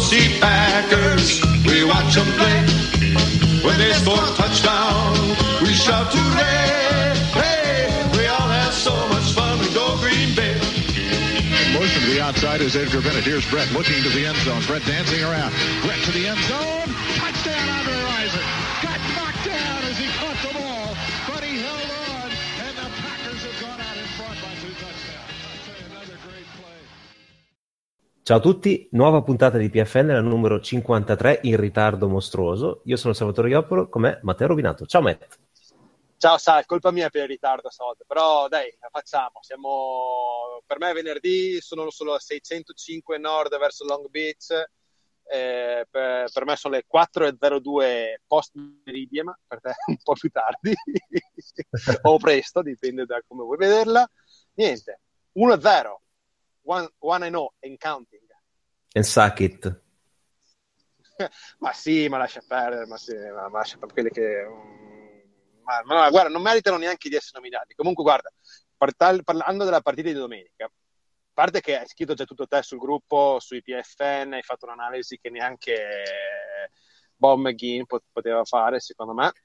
see Packers, we watch them play. When they score a touchdown, we shout hooray! Hey, we all have so much fun, we go Green Bay. Motion to the outside is Edgar Bennett. Here's Brett looking to the end zone. Brett dancing around. Brett to the end zone. Touchdown, Andre Rison. Got knocked down as he caught the ball, but he held on, and the Packers have gone out in front by 2 touchdowns. I'll tell you, another great play. Ciao a tutti, nuova puntata di PFN, la numero 53, in ritardo mostruoso. Io sono Salvatore Ioppolo, con me Matteo Robinato. Ciao Matt. Ciao, sai, colpa mia per il ritardo stavolta, però dai, la facciamo. Per me venerdì sono solo a 605 nord verso Long Beach, per me sono le 4:02 post meridian, per te un po' più tardi o presto, dipende da come vuoi vederla. Niente, 1-0, 1-0 and counting. And suck it. Ma sì, ma lascia perdere, ma lascia perdere quelli che... Ma guarda, non meritano neanche di essere nominati. Comunque, guarda, parlando della partita di domenica, a parte che hai scritto già tutto te sul gruppo, sui PFN, hai fatto un'analisi che neanche Bob McGinn poteva fare, secondo me.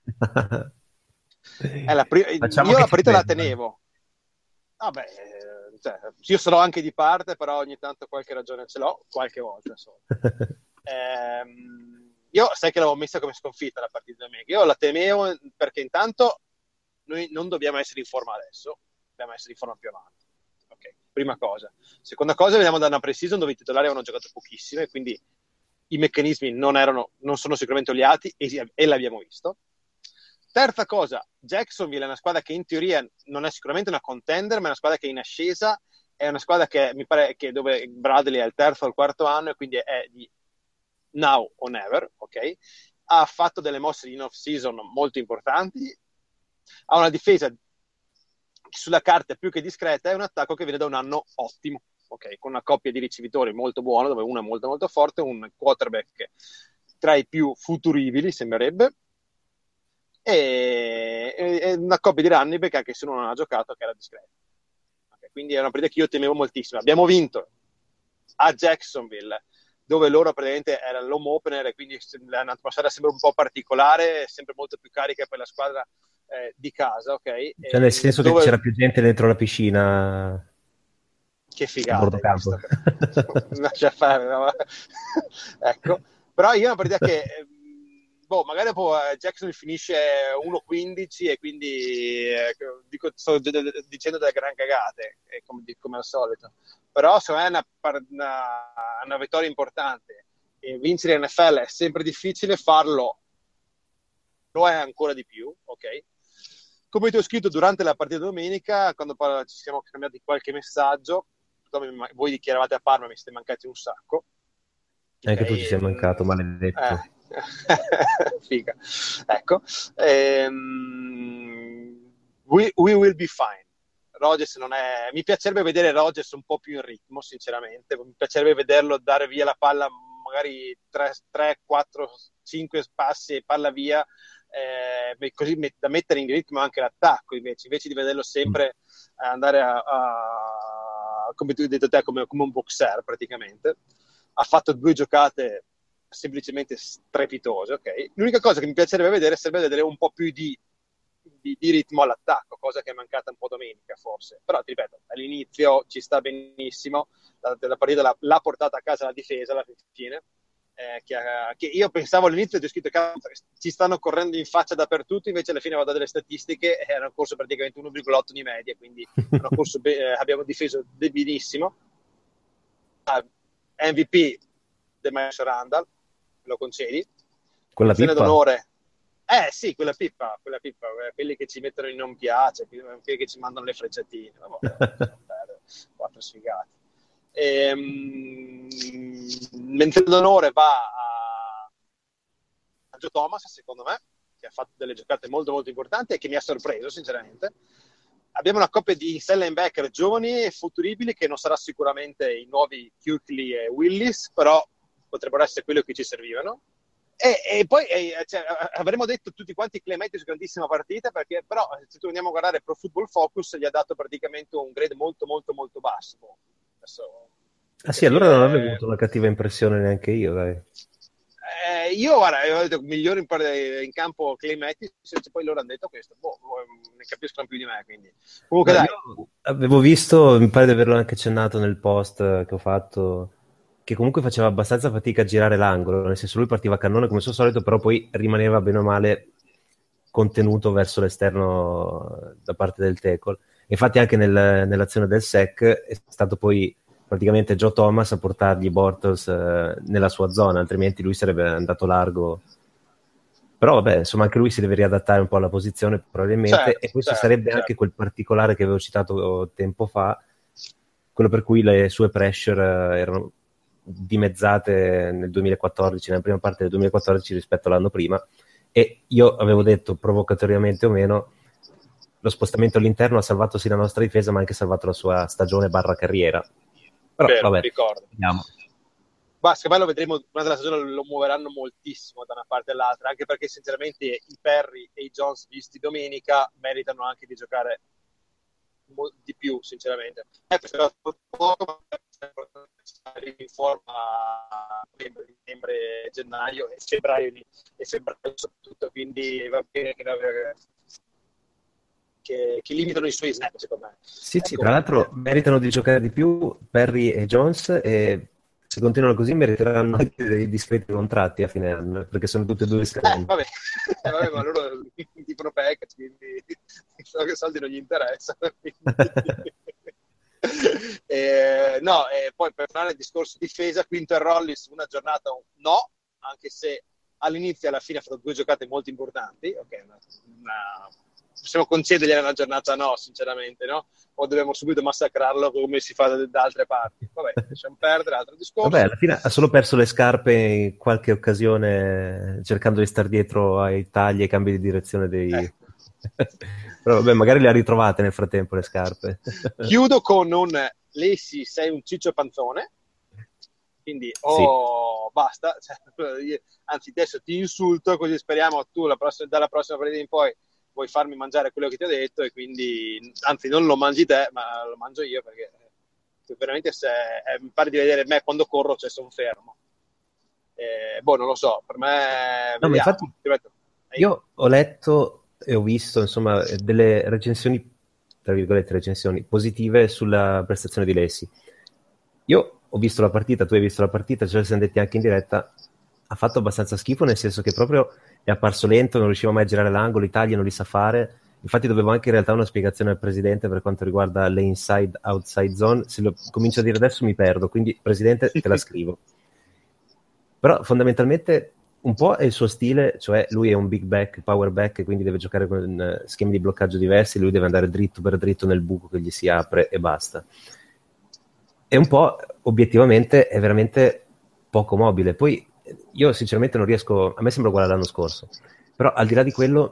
Io la partita la tenevo. Vabbè, io sarò anche di parte, però ogni tanto qualche ragione ce l'ho, qualche volta solo. Io sai che l'avevo messa come sconfitta la partita di domenica. Io la temevo perché intanto noi non dobbiamo essere in forma adesso, dobbiamo essere in forma più avanti. Ok, prima cosa. Seconda cosa, veniamo da una pre-season dove i titolari avevano giocato pochissimo e quindi i meccanismi non sono sicuramente oliati e l'abbiamo visto. Terza cosa, Jacksonville è una squadra che in teoria non è sicuramente una contender, ma è una squadra che è in ascesa, è una squadra che mi pare che dove Bradley è il terzo o il quarto anno e quindi è di now or never, ok? Ha fatto delle mosse in off-season molto importanti, ha una difesa sulla carta più che discreta e un attacco che viene da un anno ottimo, ok? Con una coppia di ricevitori molto buona, dove uno è molto molto forte, un quarterback tra i più futuribili, sembrerebbe, e una coppia di running back che se uno non ha giocato che era discreta. Okay? Quindi è una partita che io temevo moltissimo. Abbiamo vinto a Jacksonville, dove loro praticamente era l'home opener e quindi l'atmosfera sembra un po' particolare, sempre molto più carica per la squadra di casa, ok? Cioè nel senso che c'era più gente dentro la piscina. Che figata, lascia fare, no? Ecco, però io è una partita che magari dopo Jackson finisce 1-15 e quindi sto dicendo delle gran cagate, come al solito, però secondo me è una vittoria importante e vincere in NFL è sempre difficile, farlo lo è ancora di più, ok? Come ti ho scritto durante la partita domenica, quando ci siamo scambiati qualche messaggio, voi dichiaravate a Parma mi siete mancati un sacco. Anche tu ci sei mancato, maledetto. Figa. Ecco. We will be fine. Rodgers mi piacerebbe vedere Rodgers un po' più in ritmo, sinceramente. Mi piacerebbe vederlo dare via la palla, magari 3, 4, 5 passi e palla via, così da mettere in ritmo anche l'attacco, invece di vederlo sempre andare come tu hai detto te, come un boxer praticamente. Ha fatto 2 giocate semplicemente strepitose, ok? L'unica cosa che mi piacerebbe vedere sarebbe vedere un po' più di ritmo all'attacco, cosa che è mancata un po' domenica forse, però ti ripeto, all'inizio ci sta benissimo, la partita l'ha portata a casa la difesa alla fine, che io pensavo all'inizio, ti ho scritto che ci stanno correndo in faccia dappertutto, invece alla fine vado delle statistiche e hanno corso praticamente 1,8 di media, quindi abbiamo difeso benissimo. MVP del Maestro Randall, lo concedi? Quella pippa? D'onore. Sì, quella pippa, quelli che ci mettono in non piace, quelli che ci mandano le frecciatine, quattro sfigati. Mentre d'onore va a Joe Thomas, secondo me, che ha fatto delle giocate molto molto importanti e che mi ha sorpreso sinceramente. Abbiamo una coppia di inside linebacker giovani e futuribili che non sarà sicuramente i nuovi Kuechly e Willis, però potrebbero essere quelli che ci servivano. E poi avremmo detto tutti quanti Clemente su grandissima partita, perché però se tu andiamo a guardare Pro Football Focus gli ha dato praticamente un grade molto molto molto basso. Adesso Ah sì, Perché allora non avevo avuto una cattiva impressione neanche io, dai. io guarda, io ho detto migliore in campo Clay Matthews, poi loro hanno detto questo, ne capiscono più di me, quindi. Comunque No, dai, io avevo visto, mi pare di averlo anche accennato nel post che ho fatto, che comunque faceva abbastanza fatica a girare l'angolo, nel senso lui partiva a cannone come al suo solito, però poi rimaneva bene o male contenuto verso l'esterno da parte del tackle. Infatti anche nell'azione del sec è stato poi praticamente Joe Thomas a portargli Bortles nella sua zona, altrimenti lui sarebbe andato largo. Però vabbè, insomma, anche lui si deve riadattare un po' alla posizione probabilmente, e certo, poi ci certo, sarebbe anche certo. quel particolare che avevo citato tempo fa, quello per cui le sue pressure erano dimezzate nel 2014, nella prima parte del 2014 rispetto all'anno prima, e io avevo detto provocatoriamente o meno, lo spostamento all'interno ha salvato sì la nostra difesa, ma ha anche salvato la sua stagione barra carriera. Però Vero, vabbè, ricordo. vediamo. Secondo me lo vedremo durante la stagione, lo muoveranno moltissimo da una parte all'altra, anche perché sinceramente i Perry e i Jones visti domenica meritano anche di giocare di più, sinceramente. Poco, ma in forma novembre, gennaio e febbraio soprattutto, quindi va bene che limitano i suoi snap, secondo me. Sì, sì, tra Ecco, l'altro meritano di giocare di più Perry e Jones, e se continuano così meriteranno anche dei discreti contratti a fine anno, perché sono tutti e due scadenti. vabbè. Vabbè, ma loro dicono package, quindi so che soldi non gli interessano. No, poi per fare il discorso difesa, Quinton Rollis una giornata no, anche se all'inizio e alla fine ha fatto 2 giocate molto importanti. Ok, possiamo concedergli una giornata no, sinceramente, no? O dobbiamo subito massacrarlo come si fa da altre parti? Vabbè, lasciamo perdere, altro Vabbè, discorso. alla fine ha solo perso le scarpe in qualche occasione cercando di star dietro ai tagli e ai cambi di direzione dei... Però vabbè, magari le ha ritrovate nel frattempo le scarpe. Chiudo con un Lacey, sei un ciccio panzone, quindi Sì. basta, anzi adesso ti insulto, così speriamo tu dalla prossima partita in poi vuoi farmi mangiare quello che ti ho detto, e quindi anzi non lo mangi te ma lo mangio io, perché veramente mi pare di vedere me quando corro, cioè sono fermo. Non lo so, per me No, ma vediamo. infatti Ti metto, io ho letto e ho visto, insomma, delle recensioni, tra virgolette, recensioni positive sulla prestazione di Lacey. Io ho visto la partita, tu hai visto la partita, ce ne siamo detti anche in diretta, ha fatto abbastanza schifo, nel senso che proprio è apparso lento, non riusciva mai a girare l'angolo, i tagli non li sa fare. Infatti dovevo anche in realtà una spiegazione al presidente per quanto riguarda le inside-outside zone. Se lo comincio a dire adesso mi perdo, quindi presidente te la scrivo. Però fondamentalmente un po' è il suo stile, cioè lui è un big back, power back, quindi deve giocare con schemi di bloccaggio diversi, lui deve andare dritto per dritto nel buco che gli si apre e basta. E un po' obiettivamente è veramente poco mobile. Poi io sinceramente non riesco, a me sembra uguale all'anno scorso, però al di là di quello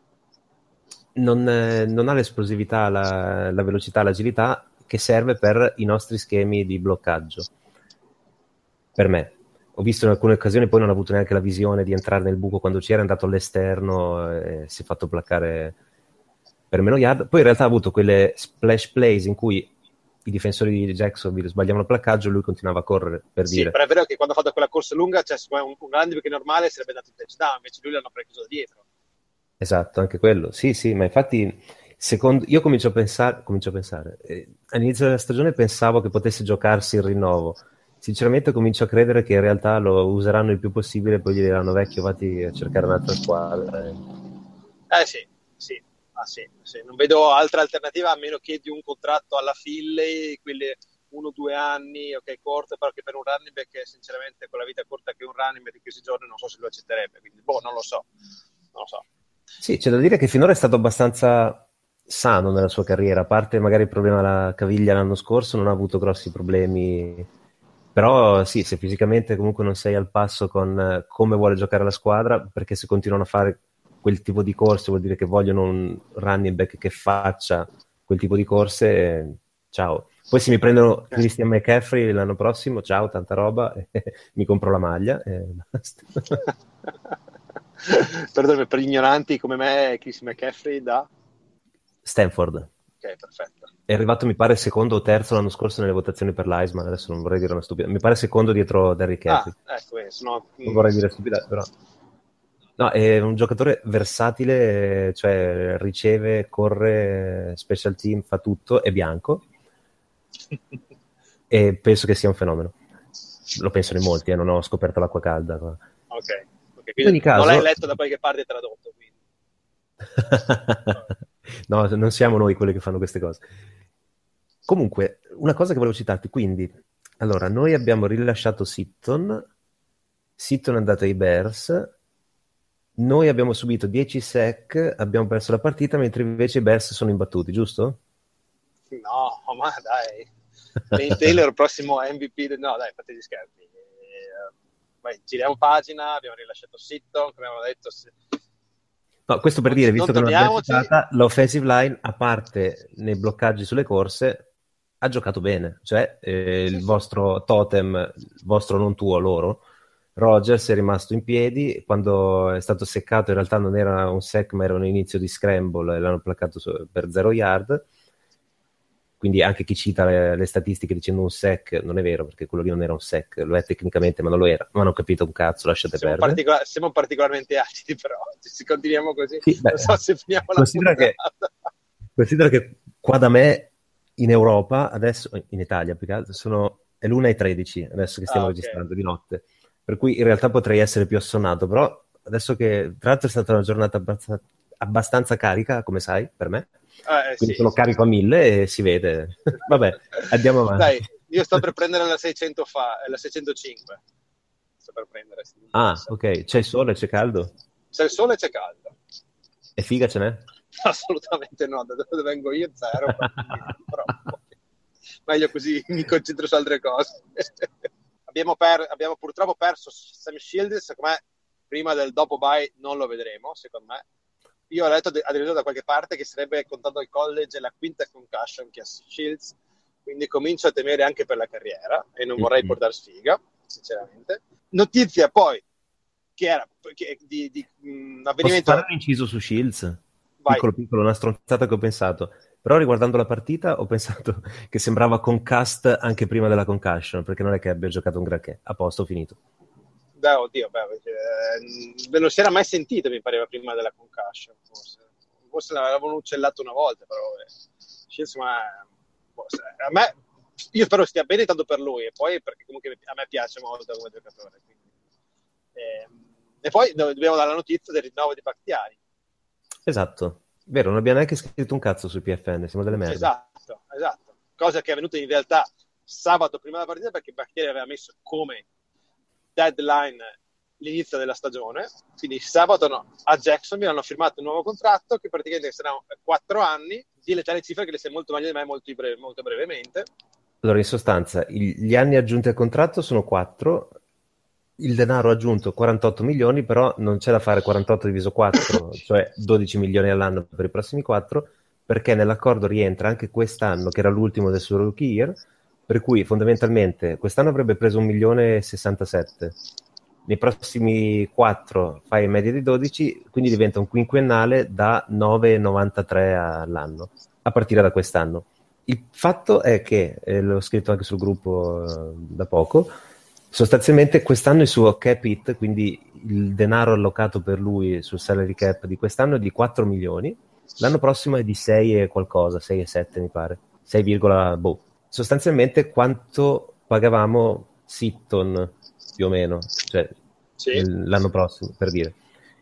non ha l'esplosività, la velocità, l'agilità che serve per i nostri schemi di bloccaggio. Per me. Ho visto in alcune occasioni, poi non ho avuto neanche la visione di entrare nel buco quando c'era, è andato all'esterno e si è fatto placcare per meno yard. Poi in realtà ha avuto quelle splash plays in cui i difensori di Jacksonville sbagliavano il placcaggio e lui continuava a correre, per sì, dire. però è vero che quando ha fatto quella corsa lunga, cioè, un running back normale sarebbe andato in touchdown, invece lui l'hanno preso da dietro. Esatto, anche quello. Sì, sì, ma infatti io comincio a pensare, all'inizio della stagione pensavo che potesse giocarsi il rinnovo. Sinceramente comincio a credere che in realtà lo useranno il più possibile, poi gli diranno vecchio, vatti a cercare un'altra squadra. Sì, sì. Sì. Non vedo altra alternativa a meno che di un contratto alla Finlay, quelle 1-2 anni, ok, corto, però che per un running back, sinceramente, con la vita corta che un running back di questi giorni, non so se lo accetterebbe, quindi non lo so. Sì, c'è da dire che finora è stato abbastanza sano nella sua carriera, a parte magari il problema alla caviglia l'anno scorso, non ha avuto grossi problemi, però sì, se fisicamente comunque non sei al passo con come vuole giocare la squadra, perché se continuano a fare quel tipo di corse vuol dire che vogliono un running back che faccia quel tipo di corse, ciao. Poi se mi prendono Christian McCaffrey l'anno prossimo, ciao, tanta roba, mi compro la maglia e basta. Per gli ignoranti come me, Chris McCaffrey da Stanford. Ok, perfetto. È arrivato, mi pare, secondo o terzo l'anno scorso nelle votazioni per l'Heisman, adesso non vorrei dire una stupida, mi pare secondo dietro Derrick Henry. Ecco, Non vorrei dire stupida, però... No, è un giocatore versatile, cioè riceve, corre, special team, fa tutto, è bianco e penso che sia un fenomeno. Lo pensano in molti, non ho scoperto l'acqua calda qua. Ok, In ogni quindi non caso... l'hai letto da qualche parte tradotto, quindi. No, non siamo noi quelli che fanno queste cose. Comunque, una cosa che volevo citarti, quindi, allora, noi abbiamo rilasciato Sitton è andato ai Bears, noi abbiamo subito 10 sack, abbiamo perso la partita, mentre invece i Bears sono imbattuti, giusto? No, ma dai. Lane Taylor, prossimo MVP. No, dai, fate gli scherzi. Vai, giriamo pagina, abbiamo rilasciato Sitton, come abbiamo detto. No, questo per dire, visto che non l'abbiamo torniamoci. citata, l'offensive line, a parte nei bloccaggi sulle corse, ha giocato bene. Cioè, il vostro totem, il vostro non tuo, loro, Rodgers è rimasto in piedi. Quando è stato seccato, in realtà non era un sack, ma era un inizio di scramble e l'hanno placcato per 0 yard. Quindi anche chi cita le statistiche dicendo un sack non è vero, perché quello lì non era un sack, lo è tecnicamente, ma non lo era. Non hanno capito un cazzo, lasciate perdere. Siamo particolarmente acidi, però se continuiamo così, sì, non so se finiamo la puntata. Considera che qua da me in Europa, adesso in Italia più che altro, è l'1:13 adesso che stiamo registrando di notte, per cui in realtà potrei essere più assonnato, però adesso che tra l'altro è stata una giornata abbastanza carica, come sai, per me. Quindi sono carico a 1000 e si vede. Vabbè, andiamo avanti. Dai, io sto per prendere la 605. Sto per prendere. Ok. C'è il sole, c'è caldo? C'è il sole e c'è caldo. E figa ce n'è? Assolutamente no, da dove vengo io zero. Però, meglio così, mi concentro su altre cose. Abbiamo purtroppo perso Sam Shields, secondo me prima del dopo bye non lo vedremo, secondo me. Io ho letto addirittura da qualche parte che sarebbe contato al college la quinta concussion che ha Shields, quindi comincio a temere anche per la carriera e non vorrei portare sfiga, sinceramente. Notizia poi che era di un avvenimento. Posso fare un inciso su Shields? Piccolo, una stronzata che ho pensato. Però riguardando la partita ho pensato che sembrava concussed anche prima della concussion, perché non è che abbia giocato un granché. A posto, ho finito. Non si era mai sentito, mi pareva, prima della concussion, forse l'avevano uccellato una volta, però a me, io spero stia bene tanto per lui, e poi perché comunque a me piace molto come giocatore, quindi. E poi dobbiamo dare la notizia del rinnovo di Bakhtiari. Esatto, vero, non abbiamo neanche scritto un cazzo sul PFN, siamo delle merde. Esatto, cosa che è avvenuta in realtà sabato prima della partita, perché Bakhtiari aveva messo come deadline l'inizio della stagione, quindi sabato a Jacksonville hanno firmato un nuovo contratto che praticamente saranno 4 anni, dile già le cifre che le sai molto meglio di me molto brevemente. Allora, in sostanza, gli anni aggiunti al contratto sono 4, il denaro aggiunto 48 milioni, però non c'è da fare 48 diviso 4, cioè 12 milioni all'anno per i prossimi 4, perché nell'accordo rientra anche quest'anno, che era l'ultimo del suo rookie year, per cui fondamentalmente quest'anno avrebbe preso 1.067.000. Nei prossimi 4 fai in media di 12, quindi diventa un quinquennale da 9,93 all'anno, a partire da quest'anno. Il fatto è che, l'ho scritto anche sul gruppo da poco, sostanzialmente quest'anno il suo cap hit, quindi il denaro allocato per lui sul salary cap di quest'anno è di 4 milioni, l'anno prossimo è di 6 e qualcosa, 6 e 7 mi pare, 6, sostanzialmente quanto pagavamo Sitton più o meno, cioè l'anno prossimo, per dire.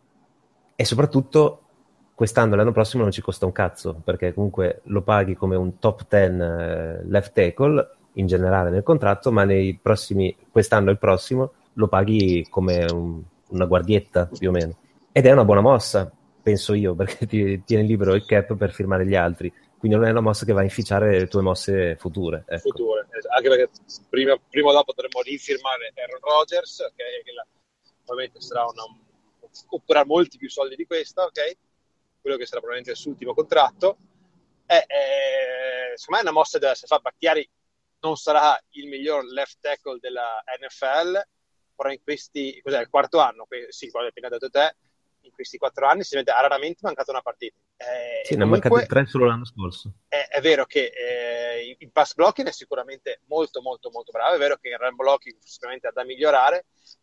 E soprattutto quest'anno e l'anno prossimo non ci costa un cazzo, perché comunque lo paghi come un top 10 left tackle in generale nel contratto, ma nei prossimi, quest'anno e il prossimo, lo paghi come una guardietta più o meno. Ed è una buona mossa, penso io, perché ti tieni libero il cap per firmare gli altri. Quindi non è una mossa che va a inficiare le tue mosse future. Ecco. Future, anche perché prima o dopo dovremo rifirmare Aaron Rodgers, okay, che ovviamente sarà occuperà molti più soldi di questo, ok? Quello che sarà probabilmente il suo ultimo contratto. Secondo me è una mossa se fa Bakhtiari non sarà il miglior left tackle della NFL, però in questi, cos'è il quarto anno? Sì, quello che hai appena detto te, in questi 4 anni ha raramente mancato una partita. Sì, ne ha comunque mancati 3 solo l'anno scorso. è vero che in pass blocking è sicuramente molto molto molto bravo, è vero che in run blocking sicuramente ha da migliorare.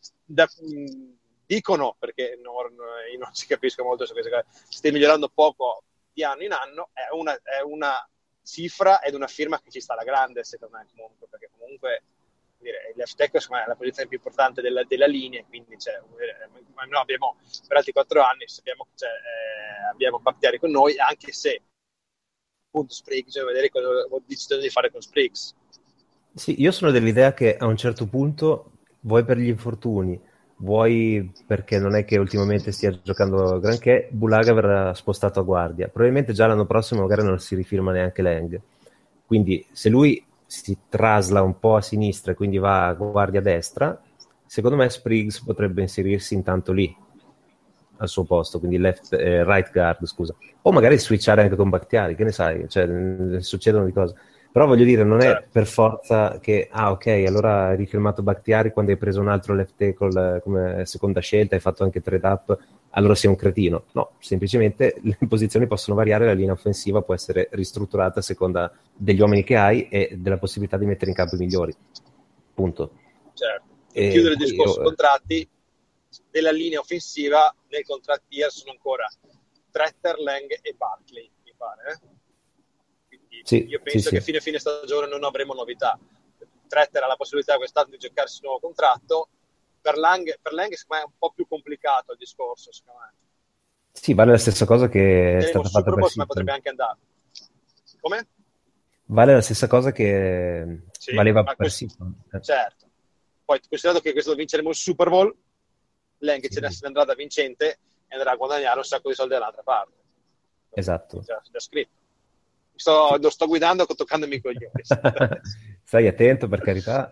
Dicono, perché io non ci capisco molto su queste cose, stai migliorando poco di anno in anno, è una cifra ed una firma che ci sta alla grande, secondo me, comunque, perché comunque dire, il left tackle è la posizione più importante della linea, quindi noi abbiamo per altri 4 anni sappiamo che abbiamo Bakhtiari con noi, anche se appunto Spriggs, bisogna vedere cosa ho deciso di fare con Spriggs. Sì, io sono dell'idea che a un certo punto, vuoi per gli infortuni, vuoi perché non è che ultimamente stia giocando granché, Bulaga verrà spostato a guardia. Probabilmente già l'anno prossimo magari non si rifirma neanche Lang. Quindi se lui si trasla un po' a sinistra e quindi va a guardia destra, secondo me Spriggs potrebbe inserirsi intanto lì, al suo posto, quindi right guard, scusa. O magari switchare anche con Bakhtiari, che ne sai, cioè, succedono di cose. Però voglio dire, non è per forza che, ok, allora hai rifirmato Bakhtiari quando hai preso un altro left tackle come seconda scelta, hai fatto anche trade up, allora sei un cretino. No, semplicemente le posizioni possono variare, la linea offensiva può essere ristrutturata a seconda degli uomini che hai e della possibilità di mettere in campo i migliori. Punto. Certo. E chiudere il discorso contratti, della linea offensiva nei contratti sono ancora Tretter, Lang e Barkley, mi pare. Quindi io penso che fine stagione non avremo novità. Tretter ha la possibilità quest'anno di giocarsi un nuovo contratto. Per Lang secondo me è un po' più complicato il discorso, secondo me. Sì, vale la stessa cosa che è stata fatta per Sutton. Potrebbe anche andare. Come? Vale la stessa cosa che valeva per Sutton. Certo. Poi, considerato che questo vinceremo il Super Bowl, Lang se ne andrà da vincente e andrà a guadagnare un sacco di soldi dall'altra parte. Esatto. Già scritto. Lo sto guidando toccandomi i coglioni. Stai attento, per carità.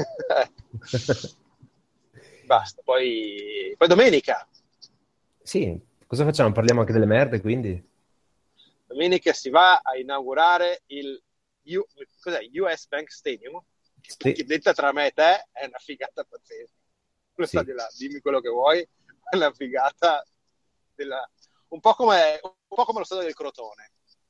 Basta. Poi domenica. Sì, cosa facciamo? Parliamo anche delle merde, quindi? Domenica si va a inaugurare il US Bank Stadium. Sì. Che detta tra me e te è una figata pazzesca. Quello stadio là, dimmi quello che vuoi, è una figata un po' come lo stadio del Crotone.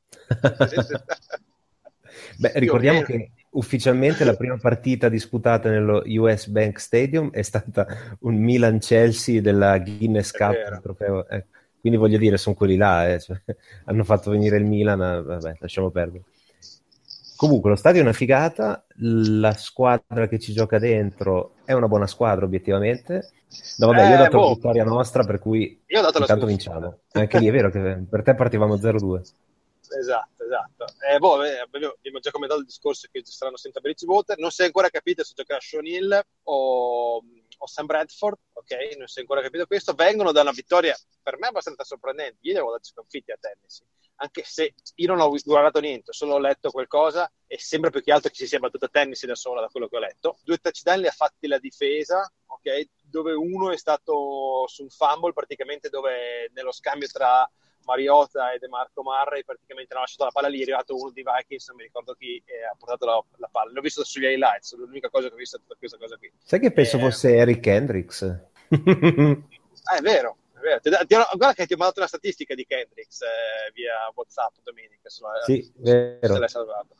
Beh, ricordiamo che ufficialmente la prima partita disputata nello US Bank Stadium è stata un Milan-Chelsea della Guinness Cup, il trofeo. Quindi voglio dire, sono quelli là, cioè, hanno fatto venire il Milan, vabbè, lasciamo perdere. Comunque lo stadio è una figata, la squadra che ci gioca dentro è una buona squadra obiettivamente. No, vabbè, io ho dato la vittoria nostra, per cui intanto vinciamo. Anche lì è vero che per te partivamo 0-2. Esatto. Abbiamo già commentato il discorso che ci saranno senza Bridgewater. Non si è ancora capito se giocherà Sean Hill o Sam Bradford, ok? Non si è ancora capito questo. Vengono da una vittoria per me abbastanza sorprendente. Io li avevo dato sconfitti a Tennessee, anche se io non ho guardato niente, solo ho letto qualcosa e sembra più che altro che si sia battuta Tennessee da sola, da quello che ho letto. 2 touchdown li ha fatti la difesa, ok? Dove uno è stato su un fumble, praticamente dove nello scambio tra Mariota e DeMarco Murray praticamente hanno lasciato la palla lì, è arrivato uno di Vikings, non mi ricordo chi, ha portato la palla. L'ho visto sugli highlights, l'unica cosa che ho visto è tutta questa cosa qui. Sai che penso fosse Eric Hendricks? È vero. Guarda che ti ho mandato una statistica di Kendricks via WhatsApp domenica. Sì, vero. Se l'hai salvato.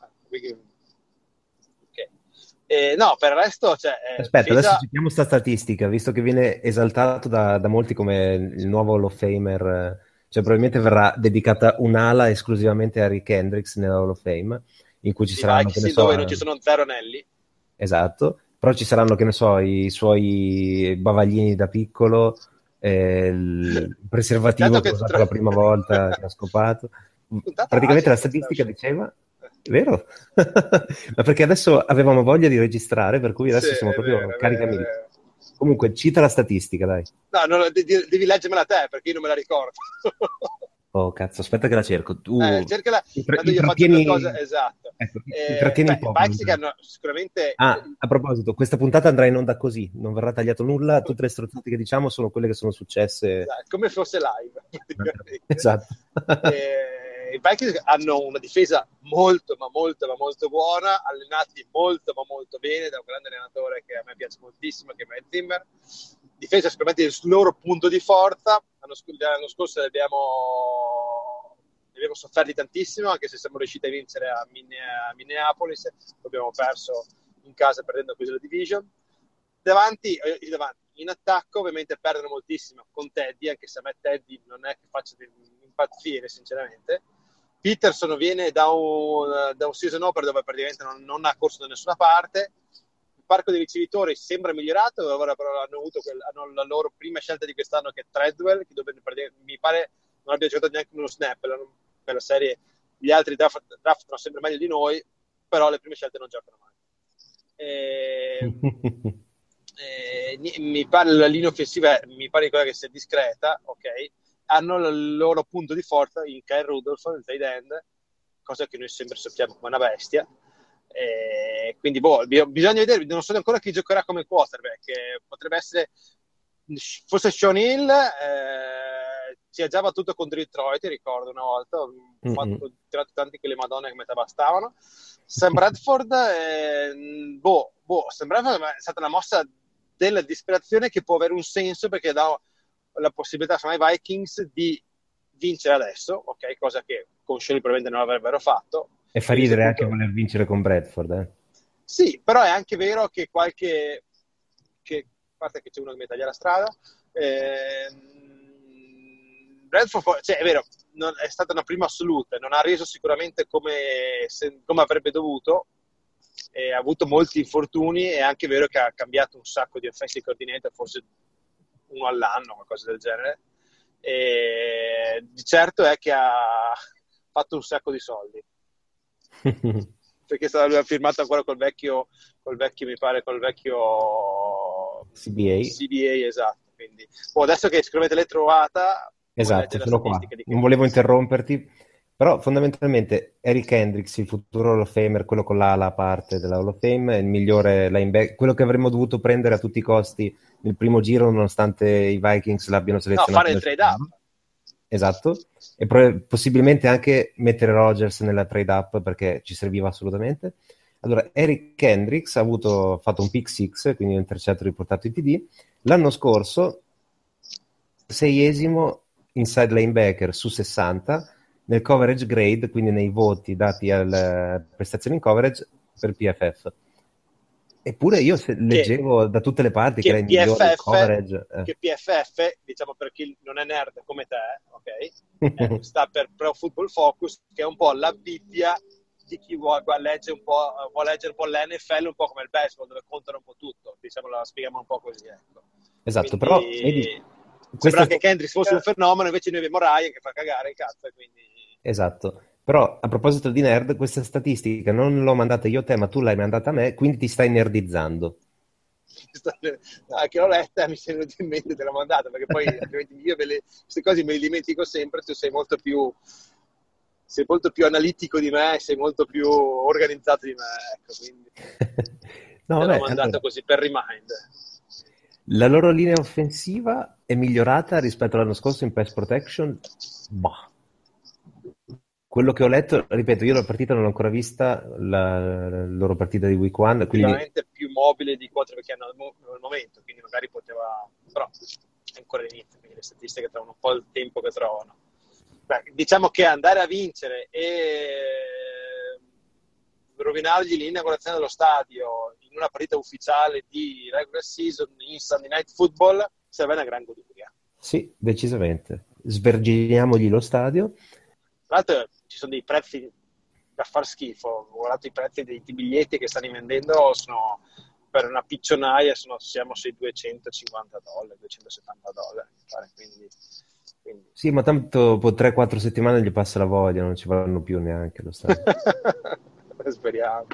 No, per il resto aspetta, adesso cerchiamo sta statistica, visto che viene esaltato da molti come il nuovo Hall of Famer, cioè probabilmente verrà dedicata un'ala esclusivamente a Rick Hendricks nella Hall of Fame, in cui ci saranno, che ne so, dove non ci sono 0 anelli. Esatto, però ci saranno, che ne so, i suoi bavaglini da piccolo, il preservativo che ha usato la prima volta che ha scopato. Praticamente la statistica diceva, vero? Ma perché adesso avevamo voglia di registrare, per cui adesso siamo proprio caricamenti. Comunque cita la statistica, dai. No, devi leggermela te, perché io non me la ricordo. Oh cazzo, aspetta che la cerco. Tu cercala quando io faccio una cosa, esatto. Ecco, intrattieni un po'. Hanno sicuramente. A proposito, questa puntata andrà in onda così, non verrà tagliato nulla, tutte le strozzate che diciamo sono quelle che sono successe. Come fosse live. Esatto. I Vikings hanno una difesa molto buona, allenati molto bene da un grande allenatore che a me piace moltissimo, che è Matt Zimmer. Difesa sicuramente il loro punto di forza. L'anno scorso abbiamo abbiamo sofferti tantissimo, anche se siamo riusciti a vincere a Minneapolis, abbiamo perso in casa perdendo così la division. Davanti, in attacco ovviamente perdono moltissimo con Teddy, anche se a me Teddy non è che faccia impazzire sinceramente. Peterson viene da un season opener dove praticamente non ha corso da nessuna parte. Il parco dei ricevitori sembra migliorato, ora però hanno la loro prima scelta di quest'anno, che è Treadwell, che dove mi pare non abbia giocato neanche uno snap per la serie. Gli altri draftano sempre meglio di noi, però le prime scelte non giocano mai. Mi pare la linea offensiva, mi pare quella che sia discreta, ok? Hanno il loro punto di forza in Kyle Rudolph, il tight end, cosa che noi sempre sappiamo come una bestia. Quindi bisogna vedere, non so ancora chi giocherà come quarterback. Potrebbe essere forse Sean Hill, si è già battuto contro Detroit, ricordo una volta, ho tirato tanti che le madonne che metà bastavano. Sam Bradford, Sam Bradford è stata una mossa della disperazione che può avere un senso, perché dà la possibilità ai Vikings di vincere adesso, ok, cosa che con Shelley probabilmente non avrebbero fatto. E fa ridere anche voler vincere con Bradford, Sì, però è anche vero che a parte che c'è uno che mi taglia la strada, Bradford, cioè è vero, è stata una prima assoluta, non ha reso sicuramente come avrebbe dovuto, ha avuto molti infortuni, è anche vero che ha cambiato un sacco di offensive coordinator, forse uno all'anno, qualcosa del genere, e di certo è che ha fatto un sacco di soldi perché aveva firmato ancora col vecchio CBA, esatto. Quindi adesso che sicuramente l'hai trovata, esatto, sono qua. Non volevo interromperti, però fondamentalmente Eric Hendricks, il futuro Hall of Famer, quello con l'ala a parte della Hall of Fame, è il migliore linebacker, quello che avremmo dovuto prendere a tutti i costi nel primo giro, nonostante i Vikings l'abbiano selezionato. Fare il trade up. Esatto, e possibilmente anche mettere Rodgers nella trade up, perché ci serviva assolutamente. Allora, Eric Hendricks ha fatto un pick six, quindi un intercetto riportato in TD. L'anno scorso 6esimo inside linebacker su 60 nel coverage grade, quindi nei voti dati alle prestazioni in coverage per PFF. Eppure io leggevo da tutte le parti che era il migliore coverage. Che PFF, diciamo per chi non è nerd come te, ok? Sta per Pro Football Focus, che è un po' la Bibbia di chi vuole leggere un po' l'NFL, un po' come il baseball, dove contano un po' tutto. Diciamo, la spieghiamo un po' così, ecco. Esatto, quindi, però vedi, sembra che Kendricks fosse un fenomeno, invece noi abbiamo Ryan che fa cagare il cazzo, quindi... Esatto. Però a proposito di nerd, questa statistica non l'ho mandata io a te, ma tu l'hai mandata a me, quindi ti stai nerdizzando. Che l'ho letta, mi sei venuto in mente, te l'ho mandata, perché poi altrimenti io queste cose me le dimentico sempre. Tu sei molto più analitico di me, sei molto più organizzato di me, ecco, quindi no, te l'ho mandato così per remind. La loro linea offensiva è migliorata rispetto all'anno scorso in pass protection? Bah. Quello che ho letto, ripeto, io la partita non l'ho ancora vista, la loro partita di week 1. Quindi... Sicuramente più mobile di quattro che hanno al momento, quindi magari poteva... Però è ancora l'inizio, quindi le statistiche trovano un po' il tempo che trovano. Beh, diciamo che andare a vincere e rovinargli l'inaugurazione dello stadio in una partita ufficiale di regular season in Sunday Night Football serve una gran goduria. Sì, decisamente. Sverginiamogli lo stadio. Tra l'altro ci sono dei prezzi da far schifo. Ho guardato i prezzi dei biglietti che stanno vendendo, sono per una piccionaia, siamo sui $250, $270, quindi... Sì, ma tanto po' 3-4 settimane gli passa la voglia, non ci vanno più neanche lo stadio. Speriamo.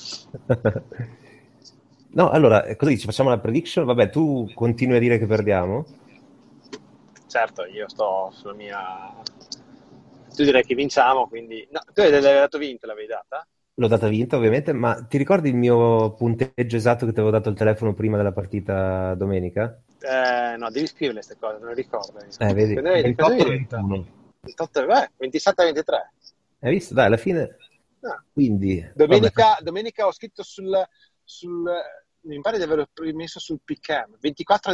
No, allora, cosa dici? Facciamo la prediction? Vabbè, tu continui a dire che perdiamo? Certo, io sto sulla mia... Tu direi che vinciamo, quindi... No, tu hai dato vinta, l'avevi data? L'ho data vinta, ovviamente, ma ti ricordi il mio punteggio esatto che ti avevo dato al telefono prima della partita domenica? No, devi scrivere queste cose, non le ricordo. Vedi, 28-21. 27-23. Hai visto? Dai, alla fine... No. Quindi... Domenica ho scritto sul mi pare di averlo messo sul pick-em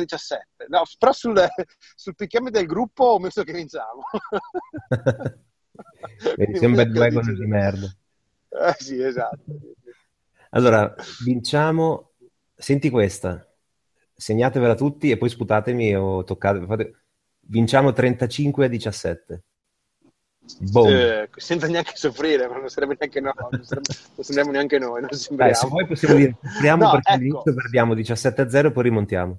24-17, no, però sul pick-em del gruppo ho messo che vinciamo. Vedi, sei un bandwagon di merda. Sì, esatto. Allora, vinciamo. Senti questa. Segnatevela tutti e poi sputatemi o toccate. Vinciamo 35-17. Boom. Senza neanche soffrire, ma non sarebbe neanche no, non sembriamo neanche noi, non Dai, sembriamo. se vuoi possiamo dire soffriamo No, perché ecco. all'inizio perdiamo 17-0 e poi rimontiamo.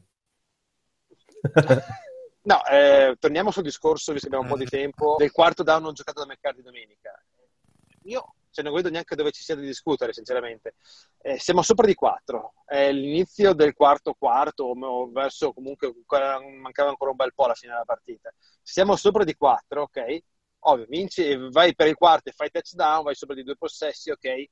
No, torniamo sul discorso, visto che abbiamo un po' di tempo, del quarto down non giocato da McCarthy domenica. Io non vedo neanche dove ci sia da discutere, sinceramente. Siamo sopra di 4. È l'inizio del quarto, o verso comunque mancava ancora un bel po' alla fine della partita. Siamo sopra di 4, ok? Ovvio, vinci, vai per il quarto e fai touchdown, vai sopra di 2 possessi, ok?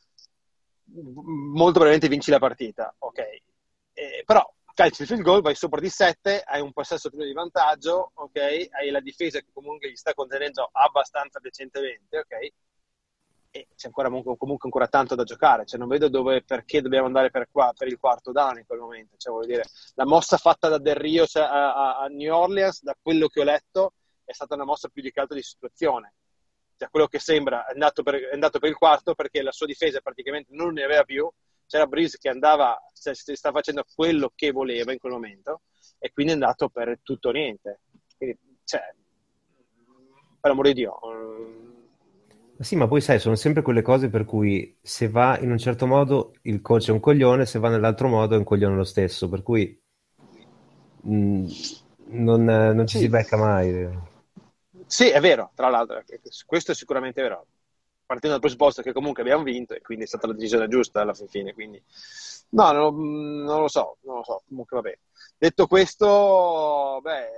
Molto probabilmente vinci la partita, ok? Però calci il field goal, vai sopra di 7, hai un possesso più di vantaggio, ok? Hai la difesa che comunque gli sta contenendo abbastanza decentemente, ok? E c'è ancora comunque ancora tanto da giocare, cioè non vedo perché dobbiamo andare per il quarto down in quel momento, cioè voglio dire, la mossa fatta da Del Rio a New Orleans, da quello che ho letto, è stata una mossa più di caldo di situazione, cioè quello che sembra è andato per il quarto perché la sua difesa praticamente non ne aveva più, c'era Breeze che si sta facendo quello che voleva in quel momento e quindi è andato per tutto o niente, quindi cioè, per l'amore di Dio. Sì, ma poi sai, sono sempre quelle cose per cui se va in un certo modo il coach è un coglione, se va nell'altro modo è un coglione lo stesso, per cui non ci si becca mai. Sì, è vero, tra l'altro, questo è sicuramente vero, partendo dal presupposto che comunque abbiamo vinto e quindi è stata la decisione giusta alla fine, quindi no, non lo so, comunque va bene. Detto questo,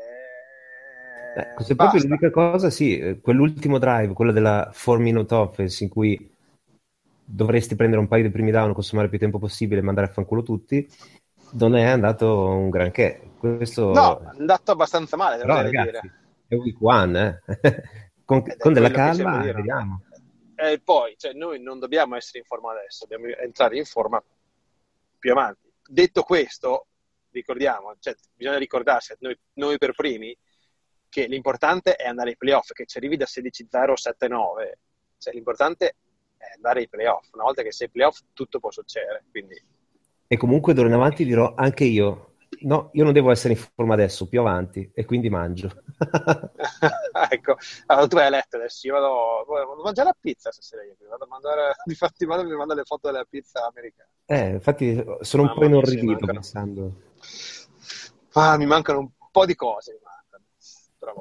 Se proprio l'unica cosa, sì, quell'ultimo drive, quello della 4-minute offense in cui dovresti prendere un paio di primi down, consumare più tempo possibile e mandare a fanculo tutti, non è andato un granché. Questo... No, è andato abbastanza male, però ragazzi, dire. È week one, con della calma, vediamo. E poi, cioè, noi non dobbiamo essere in forma adesso, dobbiamo entrare in forma più avanti. Detto questo, ricordiamo, cioè, bisogna ricordarsi, noi per primi, che l'importante è andare ai playoff, che ci arrivi da 16-0 7-9, cioè l'importante è andare ai playoff, una volta che sei ai playoff tutto può succedere, quindi... E comunque d'ora in avanti dirò anche io non devo essere in forma adesso, più avanti, e quindi mangio. Ecco, allora tu hai letto adesso, io vado a mangiare la pizza stasera, io vado a mandare, difatti mi manda le foto della pizza americana. Infatti sono un po' inorridito pensando. Mi mancano un po' di cose, però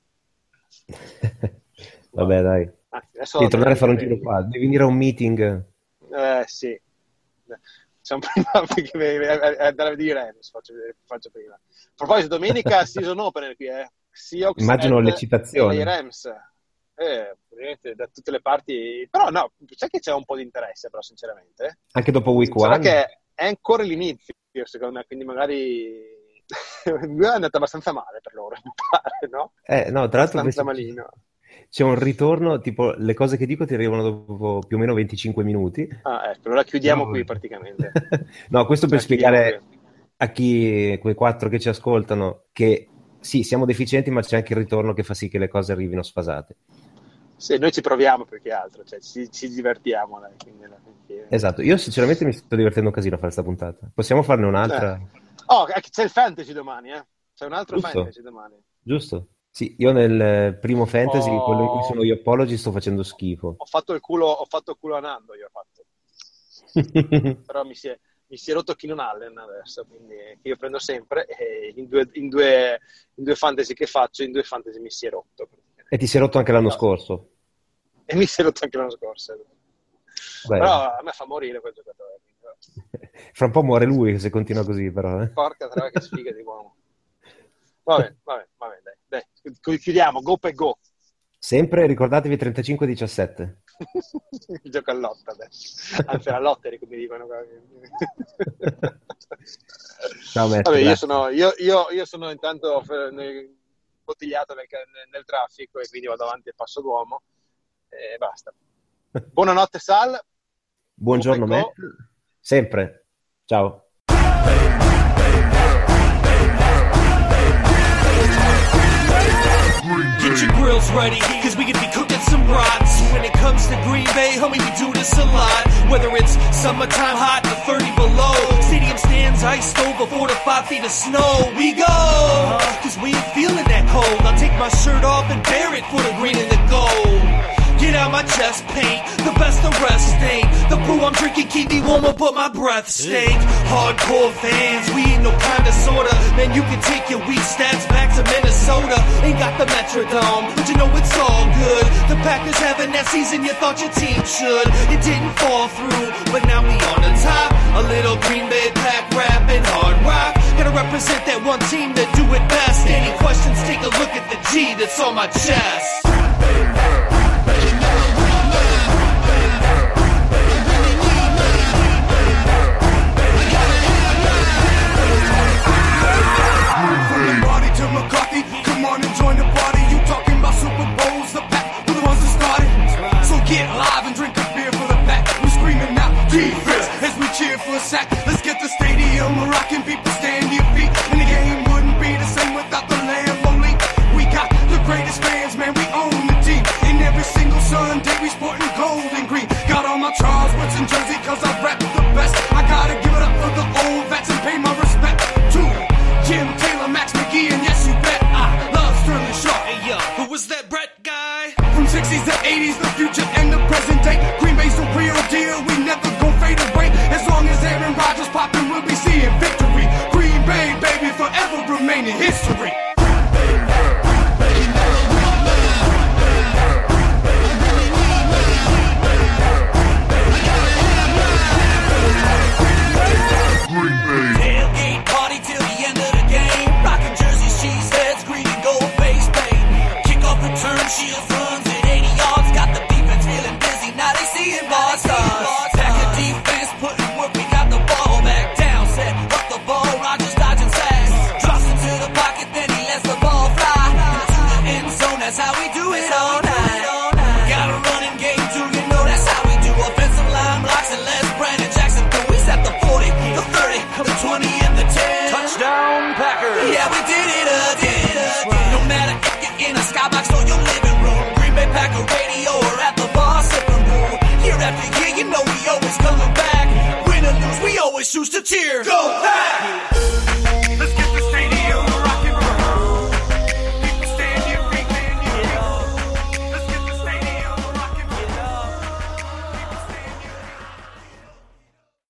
vabbè dai, devi tornare a fare un giro qua, devi venire a un meeting. Sì, c'è un prima che andare a vedere Rams, faccio prima. A proposito, domenica season opener qui, Seahawks, immagino l'eccitazione dei Rams, da tutte le parti, però no, sai che c'è un po' di interesse, però sinceramente anche dopo week one, che è ancora l'inizio secondo me, quindi magari è andata abbastanza male per loro, mi pare, no? No, tra l'altro abbastanza malino. C'è un ritorno, tipo le cose che dico ti arrivano dopo più o meno 25 minuti. Ecco, allora chiudiamo qui praticamente. No, questo per spiegare a quei 4 che ci ascoltano che sì, siamo deficienti, ma c'è anche il ritorno che fa sì che le cose arrivino sfasate. Sì, noi ci proviamo più che altro, cioè ci divertiamo. Quindi esatto, io sinceramente mi sto divertendo un casino a fare questa puntata. Possiamo farne un'altra? C'è il fantasy domani, C'è un altro fantasy domani. Giusto. Sì, io nel primo fantasy, quello in cui sono io apology, sto facendo schifo. Ho fatto il culo a Nando, io ho fatto. Però mi si è rotto Keenan Allen adesso, quindi io prendo sempre e in due fantasy che faccio, in 2 fantasy mi si è rotto. E ti si è rotto anche l'anno scorso? E mi si è rotto anche l'anno scorso. Però a me fa morire quel giocatore. Fra un po' muore lui se continua così, però. Porca troia, che sfiga di uomo. Vabbè, dai, chiudiamo, go per go. Sempre ricordatevi 35-17. Il gioco a lotta adesso. Anzi, la lottery, come dicono. Ciao, Matt, vabbè, io sono intanto bottigliato nel traffico e quindi vado avanti a passo d'uomo e basta. Buonanotte Sal. Buongiorno Matt. Sempre. Ciao. Get your grills ready, cause we can be cooking and some brats. When it comes to Green Bay, homie, we do this a lot. Whether it's summertime hot or 30 below, stadium stands iced over 4 to 5 feet of snow. We go, cause we ain't feeling that cold. I'll take my shirt off and bear it for the green and the gold. Get out my chest paint, the best the rest ain't. The brew I'm drinking keep me warmer but my breath stink. Hardcore fans, we ain't no kind of sorta. Man, you can take your weak stats back to Minnesota. Ain't got the Metrodome, but you know it's all good. The Packers having that season you thought your team should. It didn't fall through, but now we on the top. A little Green Bay Pack rap and hard rock. Gotta represent that one team that do it best. Any questions, take a look at the G that's on my chest. McCarthy, come on and join the party. You talking about Super Bowls, the Pack were the ones that started. So get live and drink a beer for the Pack. We're screaming out defense as we cheer for a sack. Let's get the stadium rocking, people stand to your feet. And the game wouldn't be the same without the Lambeau League. We got the greatest fans, man, we own the team. And every single Sunday we sporting gold and green. Got on my Charles Woodson jersey cause I rap the best. I gotta give it up for the old vets and pay my respect to Jim Taylor, Max McGee, and yes, you bet I love Sterling Shaw. Hey yo, who was that Brett guy? From 60s to 80s, the future and the present day. Green Bay's the real deal, we never gon' fade away. As long as Aaron Rodgers poppin', we'll be seeing victory. Green Bay, baby, forever remaining history. Tailgate party till the end of the game. Rockin' jerseys, cheese heads, green and gold face paint. Kickoff return, shield runs at 80 yards. Got the defense feeling busy, now they seeing ball stars. Back at defense, putting work, we got the ball back down. Set up the ball, Rodgers dodging sacks. Drops into the pocket, then he lets the ball fly. Into the end zone, that's how we do it all night. Got a running game too, you know that's how we do. Offensive line blocks and Les Brandon Jackson through. We set the 40, the 30, the 20, and the 10. Touchdown, Packers. Yeah, we did it again. No matter if you're in a skybox or your living room, Green Bay Packer radio or at the bar sipping room. Year after year, you know we always coming back. Win or lose, we always choose to cheer. Go Pack!